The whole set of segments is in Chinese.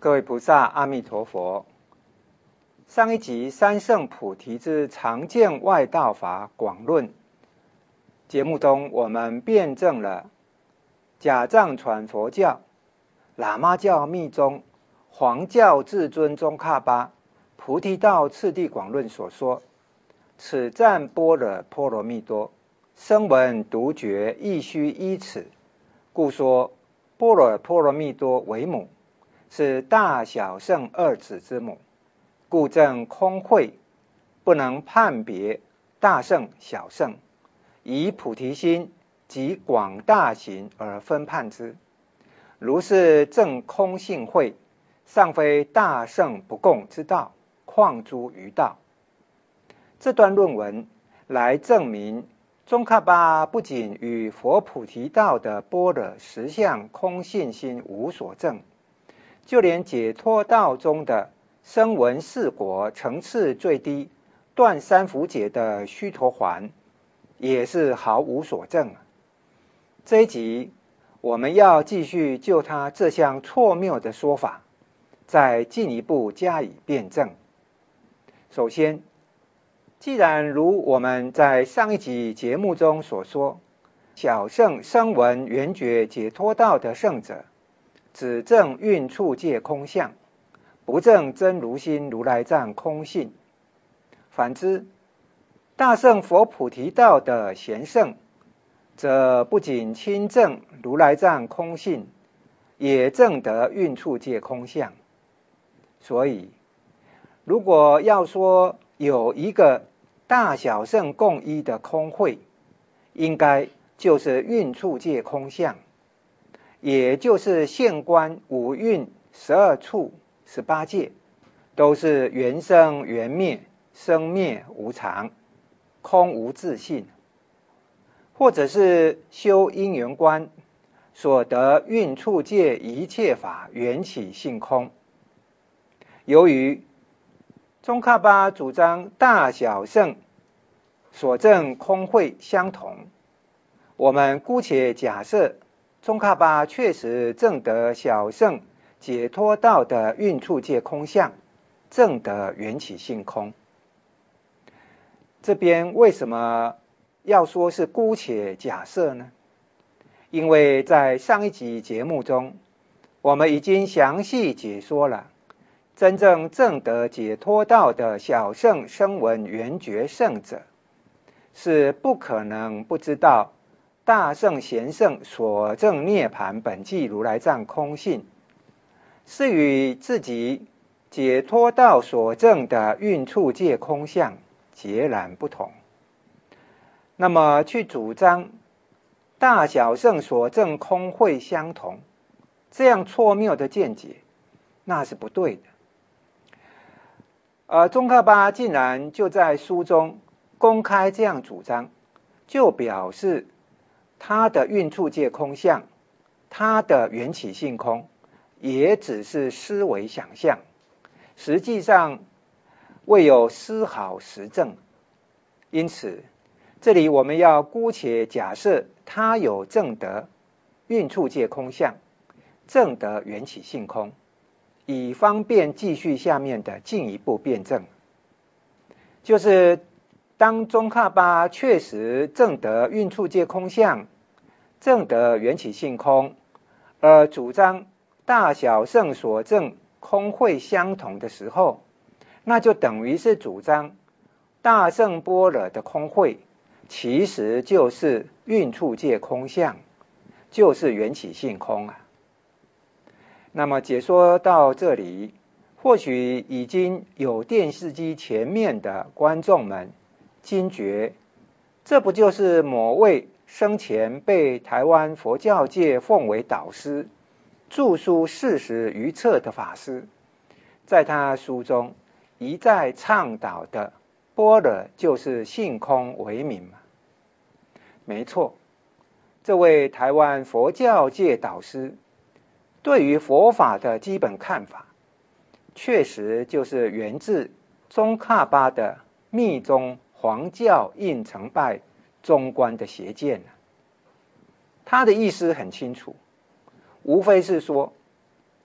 各位菩萨，阿弥陀佛。上一集三圣菩提之常见外道法广论节目中，我们辩证了假藏传佛教、喇嘛教密宗、黄教至尊宗喀巴菩提道次第广论所说，此赞般若波罗蜜多，声闻独觉亦须依此，故说般若波罗蜜多为母，是大小圣二子之母，故证空慧，不能判别大圣小圣，以菩提心及广大行而分判之。如是证空性慧，尚非大圣不共之道，况诸余道。这段论文来证明宗喀巴不仅与佛菩提道的般若实相空性心无所证，就连解脱道中的声闻四果层次最低断三伏解的须陀洹也是毫无所证。这一集我们要继续就他这项错谬的说法再进一步加以辩证。首先，既然如我们在上一集节目中所说，小圣声闻缘觉解脱道的圣者只证蕴处界空相，不证真如心如来藏空性。反之，大圣佛菩提道的贤圣则不仅亲证如来藏空性，也证得蕴处界空相。所以如果要说有一个大小圣共一的空慧，应该就是蕴处界空相，也就是现观五蕴12处18界都是缘生缘灭，生灭无常，空无自性，或者是修因缘观所得蕴处界一切法缘起性空。由于宗喀巴主张大小圣所证空慧相同，我们姑且假设宗喀巴确实证得小圣解脱道的蕴处界空相，证得缘起性空。这边为什么要说是姑且假设呢？因为在上一集节目中，我们已经详细解说了真正证得解脱道的小圣声闻缘觉圣者，是不可能不知道大圣贤圣所证涅槃本寂如来藏空性，是与自己解脱道所证的蕴处界空相截然不同。那么去主張大小圣所证空慧相同，这样错谬的见解，那是不对的。而宗喀巴竟然就在书中公开这样主张，就表示他的蕴处界空相，他的缘起性空，也只是思维想象，实际上未有丝毫实证。因此，这里我们要姑且假设他有证得蕴处界空相，证得缘起性空，以方便继续下面的进一步辩证。就是当宗喀巴确实证得蕴处界空相，证得缘起性空，而主张大小圣所证空慧相同的时候，那就等于是主张大圣般若的空慧其实就是蕴处界空相，就是缘起性空啊。那么解说到这里，或许已经有电视机前面的观众们惊觉，这不就是某位生前被台湾佛教界奉为导师，著书40余册的法师，在他书中一再倡导的般若就是性空为名吗？没错，这位台湾佛教界导师对于佛法的基本看法，确实就是源自宗喀巴的密宗黄教印成拜中观的邪见。他的意思很清楚，无非是说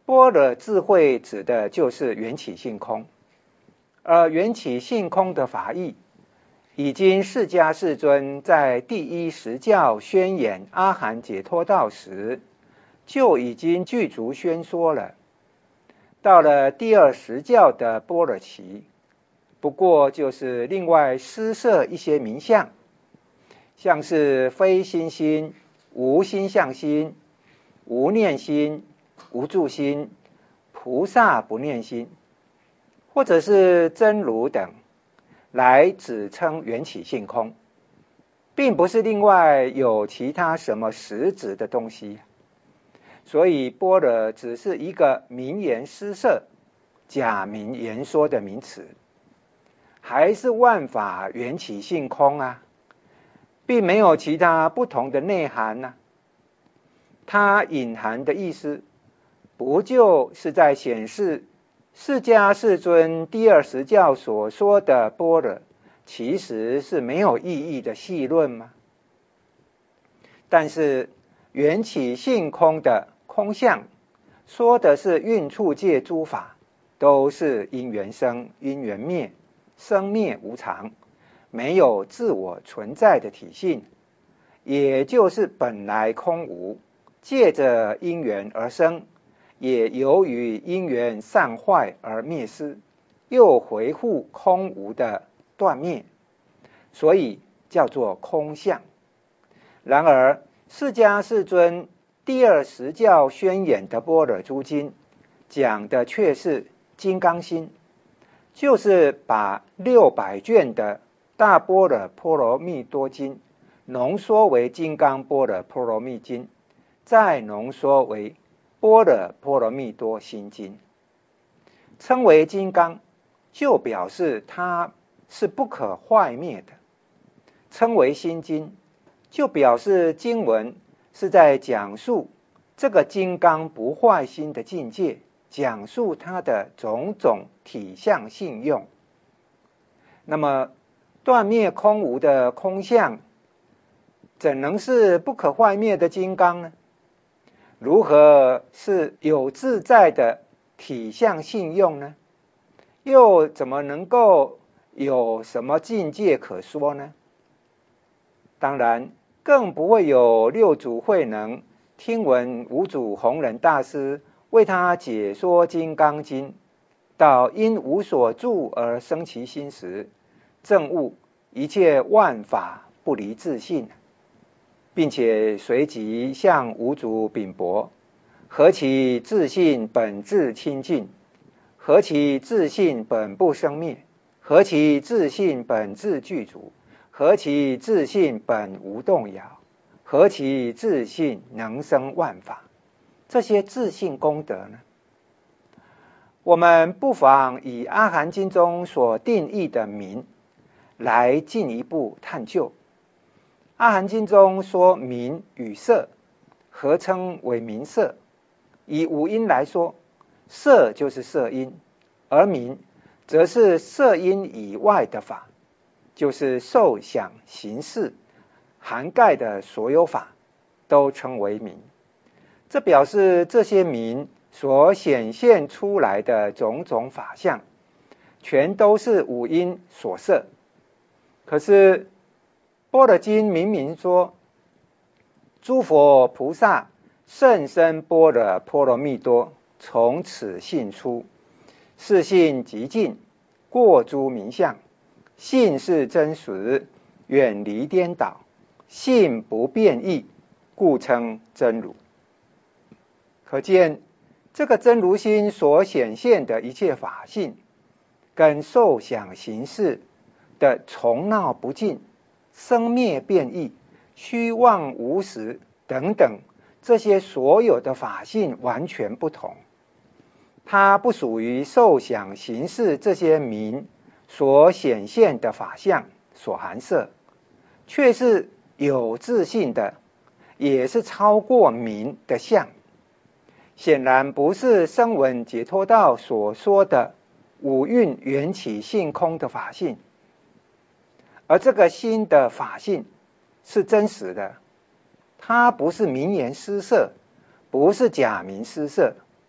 般若智慧指的就是缘起性空，而缘起性空的法义，已经释迦世尊在第一实教宣演阿含解脱道时，就已经具足宣说了。到了第二实教的般若期，不过就是另外施设一些名相，像是非心心、无心相心、无念心、无住心、菩萨不念心，或者是真如等，来指称缘起性空，并不是另外有其他什么实质的东西。所以般若只是一个名言施设、假名言说的名词，还是万法缘起性空啊，并没有其他不同的内涵啊。它隐含的意思，不就是在显示释迦世尊第二实教所说的般若，其实是没有意义的细论吗？但是缘起性空的空相，说的是蕴处界诸法都是因缘生、因缘灭，生灭无常，没有自我存在的体性，也就是本来空无，借着因缘而生，也由于因缘散坏而灭失，又回复空无的断灭，所以叫做空相。然而释迦世尊第二实教宣演的般若诸经，讲的却是金刚心，就是把600卷的大般若波罗蜜多经浓缩为金刚般若波罗蜜经，再浓缩为般若波罗蜜多心经。称为金刚，就表示它是不可坏灭的；称为心经，就表示经文是在讲述这个金刚不坏心的境界，讲述它的种种体相性用。那么断灭空无的空相，怎能是不可坏灭的金刚呢？如何是有自在的体相性用呢？又怎么能够有什么境界可说呢？当然更不会有六祖慧能听闻五祖弘忍大师为他解说《金刚经》，到因无所住而生其心时，证悟一切万法不离自性，并且随即向五祖禀驳：何其自性本自清净？何其自性本不生灭？何其自性本自具足？何其自性本无动摇？何其自性能生万法？这些自性功德呢，我们不妨以阿含经中所定义的名来进一步探究。阿含经中说名与色合称为名色，以五音来说，色就是色音，而名则是色音以外的法，就是受想行识涵盖的所有法都称为名。这表示这些名所显现出来的种种法相，全都是五音所摄。可是般若经明明说，诸佛菩萨甚深般若波罗蜜多，从此性出，是性极净，过诸名相，性是真实，远离颠倒，性不变异，故称真如。可见这个真如心所显现的一切法性，跟受想行识的从闹不尽、生灭变异、虚妄无实等等，这些所有的法性完全不同。它不属于受想行识这些名所显现的法相所含摄，却是有自性的，也是超过名的相。显然不是声闻解脱道所说的五蕴缘起性空的法性，而这个心的法性是真实的，它不是名言施设，不是假名施设，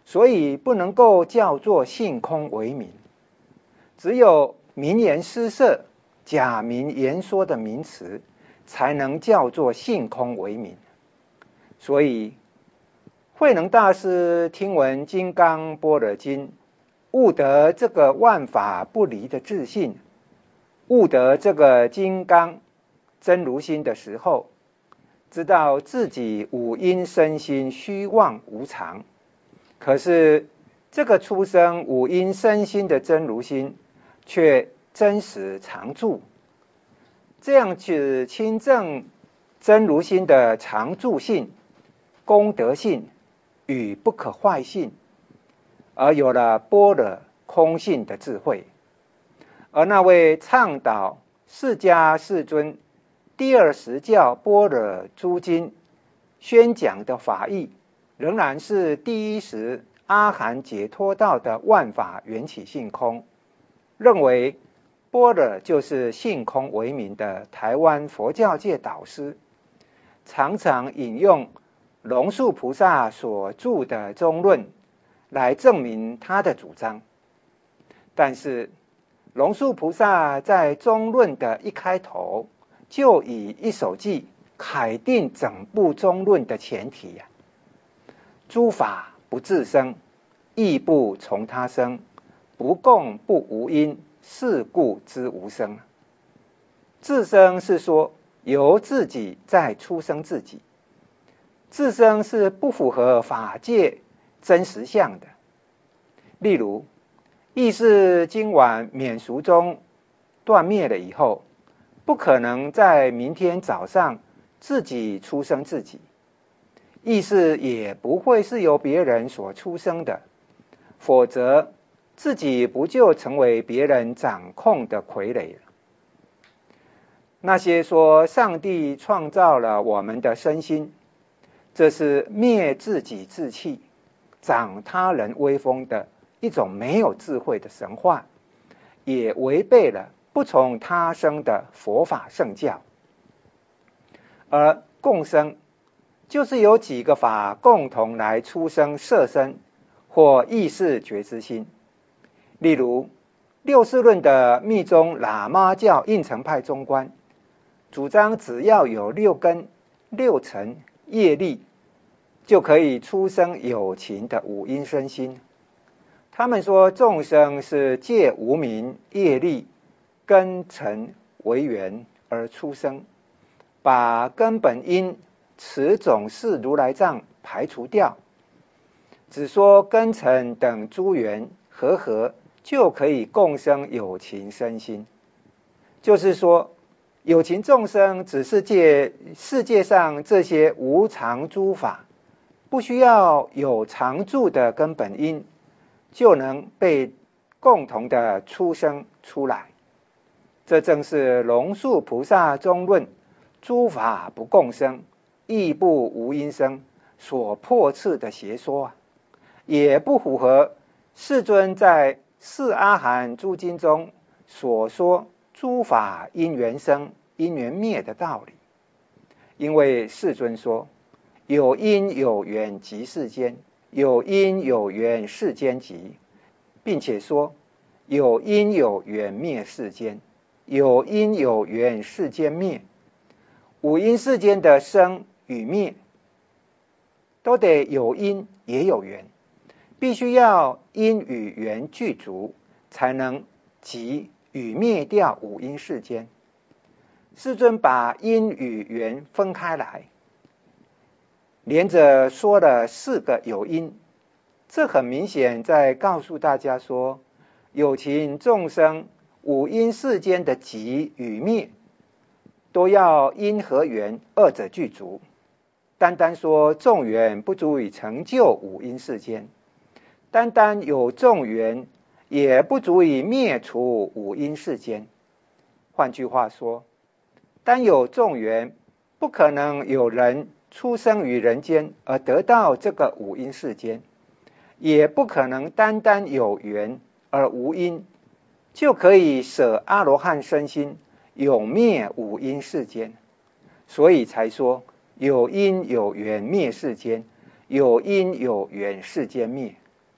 所以不能够叫做性空为名。只有名言诗色、假名言说的名词，才能叫做性空为名。所以慧能大师听闻《金刚般若经》，悟得这个万法不离的自信，悟得这个金刚真如心的时候，知道自己五阴身心虚妄无常，可是这个出生五阴身心的真如心却真实常住。这样子亲证真如心的常住性、功德性与不可坏性，而有了般若空性的智慧。而那位倡导释迦世尊第二十教般若诸经宣讲的法义，仍然是第一识阿含解脱道的万法缘起性空，认为般若就是性空为名的台湾佛教界导师，常常引用龙树菩萨所著的中论来证明他的主张。但是龙树菩萨在中论的一开头，就以一首偈楷定整部中论的前提诸法不自生，亦不从他生，不共不无因，是故知无生。自生是说由自己再出生自己，自生是不符合法界真实相的。例如意识今晚免俗中断灭了以后，不可能在明天早上自己出生自己，意识也不会是由别人所出生的，否则自己不就成为别人掌控的傀儡了。那些说上帝创造了我们的身心，这是灭自己志气、长他人威风的一种没有智慧的神话，也违背了不从他生的佛法圣教。而共生就是有几个法共同来出生色身或意识觉知心。例如六世论的密宗喇嘛教应成派中观，主张只要有六根、六尘、业力，就可以出生有情的五阴身心。他们说众生是借无明业力根尘为缘而出生，把根本因此种是如来藏排除掉，只说根尘等诸缘和合就可以共生有情身心。就是说有情众生只是借世界上这些无常诸法，不需要有常住的根本因，就能被共同的出生出来。这正是龙树菩萨中论诸法不共生，亦不无因生所破斥的邪说也不符合世尊在四阿含诸经中所说诸法因缘生因缘灭的道理。因为世尊说有因有缘即世间，有因有缘世间即，并且说有因有缘灭世间，有因有缘世间灭。五阴世间的生与灭都得有因也有缘，必须要因与缘具足，才能即与灭掉五阴世间。世尊把因与缘分开来，连着说了四个有因，这很明显在告诉大家说，有情众生五阴世间的集与灭，都要因和缘二者具足。单单说众缘不足以成就五阴世间，单单有众缘也不足以灭除五阴世间。换句话说，单有众缘，不可能有人出生于人间而得到这个五阴世间，也不可能单单有缘而无因，就可以舍阿罗汉身心，永灭五阴世间。所以才说有因有缘灭世间，有因有缘世间灭。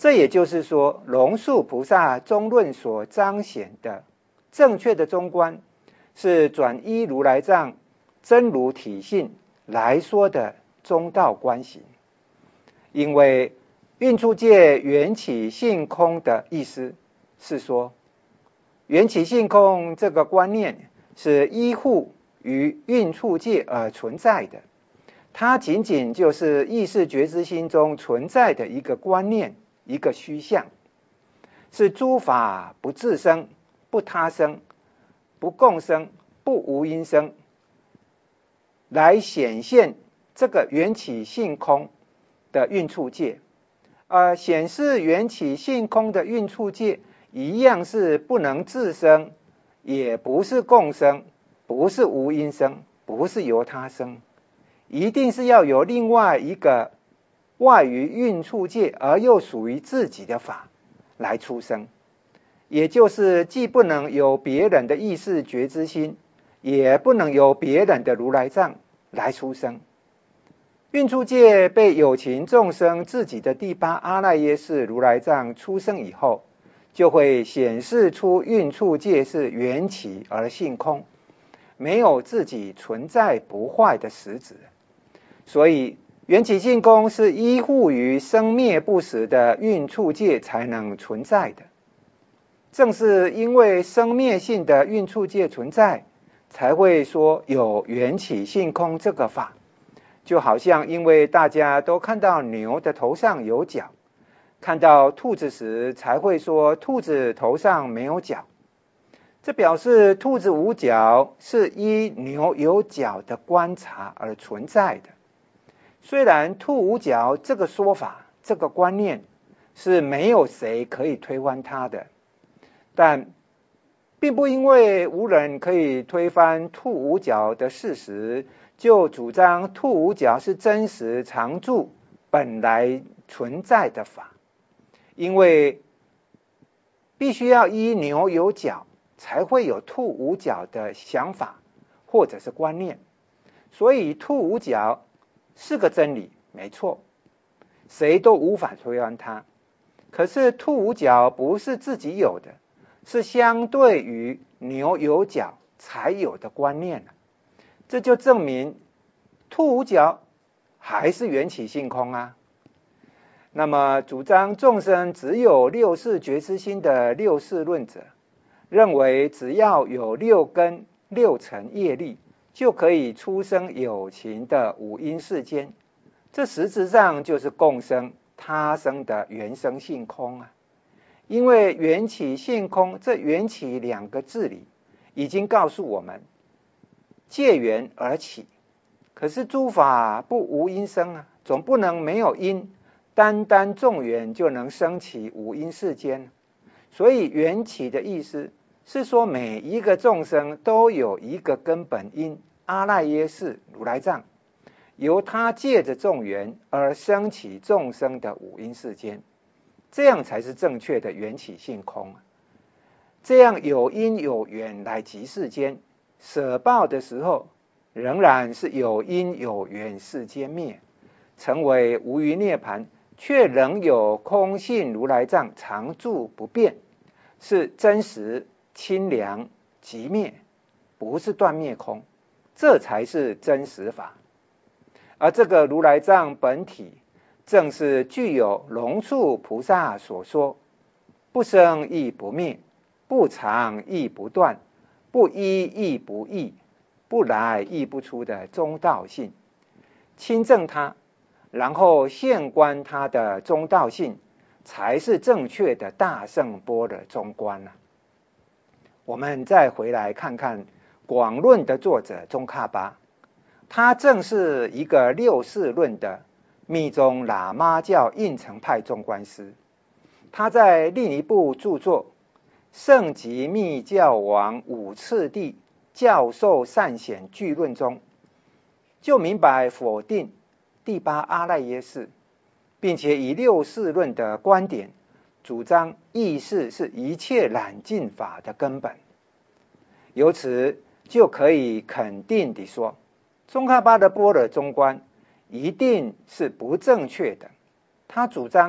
这也就是说，龙树菩萨中论所彰显的正确的中观，是转依如来藏真如体性来说的中道观行。因为运处界缘起性空的意思是说，缘起性空这个观念是依附于运处界而存在的，它仅仅就是意识觉知心中存在的一个观念，一个虚相，是诸法不自生、不他生、不共生、不无因生，来显现这个缘起性空的运处界。显示缘起性空的运处界一样是不能自生，也不是共生，不是无因生，不是由他生，一定是要有另外一个外于运处界而又属于自己的法来出生，也就是既不能有别人的意识觉知心，也不能有别人的如来藏来出生。运处界被有情众生自己的第八阿赖耶识如来藏出生以后，就会显示出运处界是缘起而性空，没有自己存在不坏的实质。所以缘起性空是依附于生灭不实的运处界才能存在的。正是因为生灭性的运处界存在，才会说有缘起性空这个法。就好像因为大家都看到牛的头上有角，看到兔子时才会说兔子头上没有角，这表示兔子无角是依牛有角的观察而存在的。虽然兔无角这个说法，这个观念是没有谁可以推翻它的，但并不因为无人可以推翻兔无角的事实，就主张兔无角是真实常住本来存在的法。因为必须要依牛有角才会有兔无角的想法或者是观念，所以兔无角是个真理，没错，谁都无法推翻它。可是兔无角不是自己有的，是相对于牛有角才有的观念。这就证明兔无角还是缘起性空啊。那么主张众生只有六识觉知心的六识论者，认为只要有六根六尘业力，就可以出生有情的五阴世间，这实质上就是共生他生的缘生性空啊。因为缘起性空这缘起两个字里已经告诉我们，借缘而起，可是诸法不无因生啊，总不能没有因，单单众缘就能生起五阴世间。所以缘起的意思是说，每一个众生都有一个根本因阿赖耶识如来藏，由他借着众缘而生起众生的五阴世间，这样才是正确的缘起性空。这样有因有缘来即世间，舍报的时候仍然是有因有缘世间灭，成为无余涅盘，却仍有空性如来藏常住不变，是真实清凉即灭，不是断灭空，这才是真实法。而这个如来藏本体正是具有龙树菩萨所说不生亦不灭，不常亦不断，不一亦不异，不来亦不出的中道性。亲证它，然后现观它的中道性，才是正确的大乘般若中观啊。我们再回来看看广论的作者宗喀巴，他正是一个六识论的密宗喇嘛教应成派中观师。他在另一部著作《圣极密教王五次第教授善显句论》中，就明白否定第八阿赖耶识，并且以六识论的观点主张意识是一切染净法的根本。由此就可以肯定地说，宗喀巴的般若中观一定是不正确的。他主张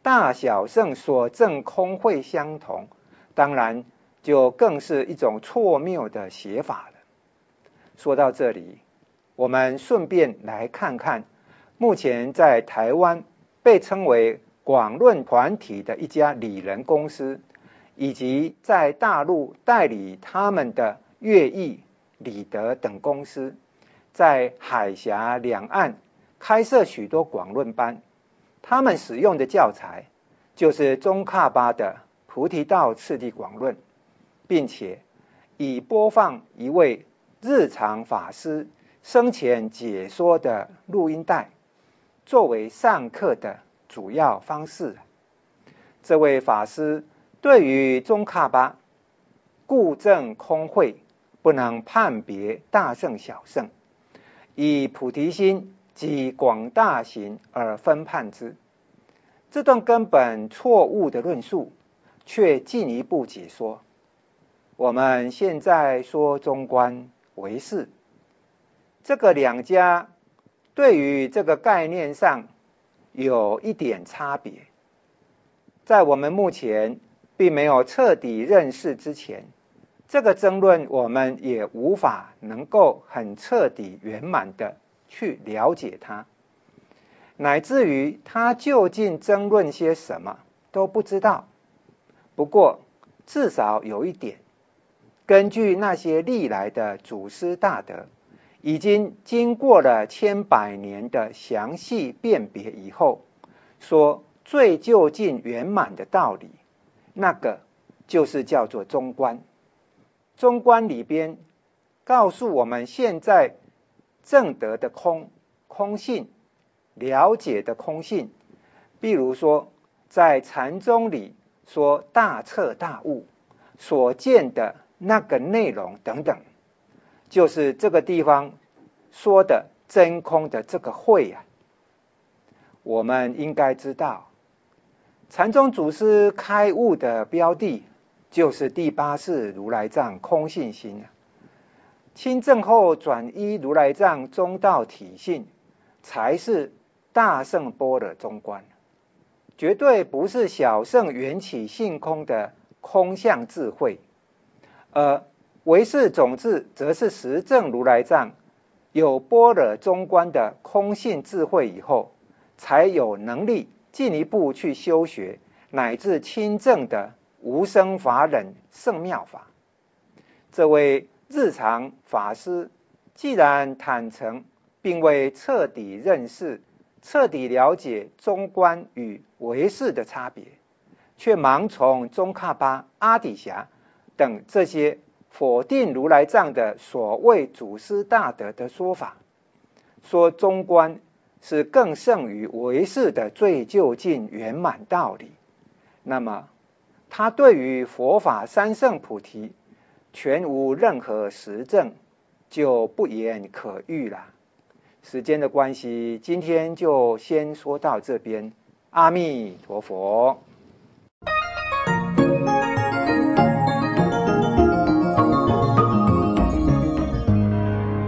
大小圣所证空慧相同，当然就更是一种错谬的写法了。说到这里，我们顺便来看看目前在台湾被称为广论团体的一家理人公司，以及在大陆代理他们的乐毅、理德等公司，在海峡两岸开设许多广论班，他们使用的教材就是宗喀巴的菩提道次第广论，并且以播放一位日常法师生前解说的录音带作为上课的主要方式。这位法师对于宗喀巴故证空慧，不能判别大圣小圣，以菩提心及广大行而分判之。这段根本错误的论述，却进一步解说。我们现在说中观、唯识，这个两家对于这个概念上有一点差别。在我们目前并没有彻底认识之前，这个争论我们也无法能够很彻底圆满的去了解它，乃至于他究竟争论些什么都不知道。不过至少有一点，根据那些历来的祖师大德已经经过了千百年的详细辨别以后，说最究竟圆满的道理，那个就是叫做中观。中观里边告诉我们，现在证得的空性，了解的空性，比如说在禅宗里说大彻大悟所见的那个内容等等，就是这个地方说的真空的这个慧啊。我们应该知道，禅宗祖师开悟的标的就是第八世如来藏空性心啊，亲证后转依如来藏中道体性，才是大圣般若中观，绝对不是小圣缘起性空的空相智慧。而唯识种智则是实证如来藏有般若中观的空性智慧以后，才有能力进一步去修学乃至亲证的无生法忍圣妙法。这位日常法师既然坦诚并未彻底认识、彻底了解中观与唯识的差别，却盲从宗喀巴、阿底峡等这些否定如来藏的所谓祖师大德的说法，说中观是更胜于唯识的最究竟圆满道理，那么他对于佛法三圣菩提全无任何实证，就不言可喻了。时间的关系，今天就先说到这边。阿弥陀佛。